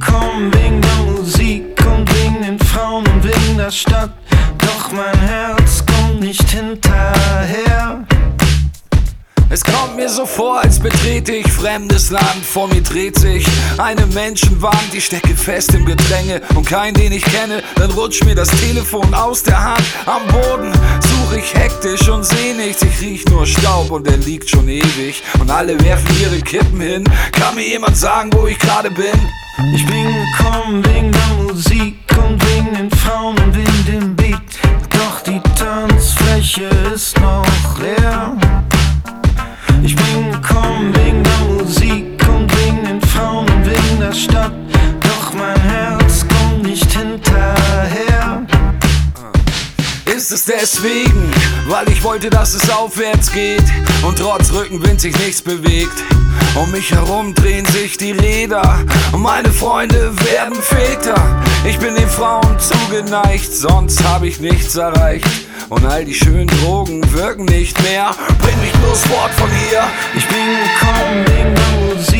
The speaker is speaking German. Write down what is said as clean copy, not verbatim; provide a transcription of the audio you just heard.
gekommen wegen der Musik und wegen den Frauen und wegen der Stadt. Doch mein Herz kommt nicht hinterher. Es kommt mir so vor, als betrete ich fremdes Land. Vor mir dreht sich eine Menschenwand. Ich stecke fest im Gedränge und keinen, den ich kenne. Dann rutscht mir das Telefon aus der Hand. Am Boden suche ich hektisch und seh nichts. Ich riech nur Staub und der liegt schon ewig. Und alle werfen ihre Kippen hin. Kann mir jemand sagen, wo ich gerade bin? Ich bin gekommen wegen der Musik und wegen den Frauen und wegen dem Beat. Doch die Tanzfläche ist noch leer. Ich bin gekommen wegen der Musik und wegen den Frauen und wegen der Stadt. Doch mein Herz kommt nicht hinterher. Ist es deswegen, weil ich wollte, dass es aufwärts geht und trotz Rückenwind sich nichts bewegt? Um mich herum drehen sich die Räder und meine Freunde werden Väter. Ich bin den Frauen zugeneigt, sonst hab ich nichts erreicht. Und all die schönen Drogen wirken nicht mehr. Bring mich bloß fort von hier. Ich bin gekommen wegen der Musik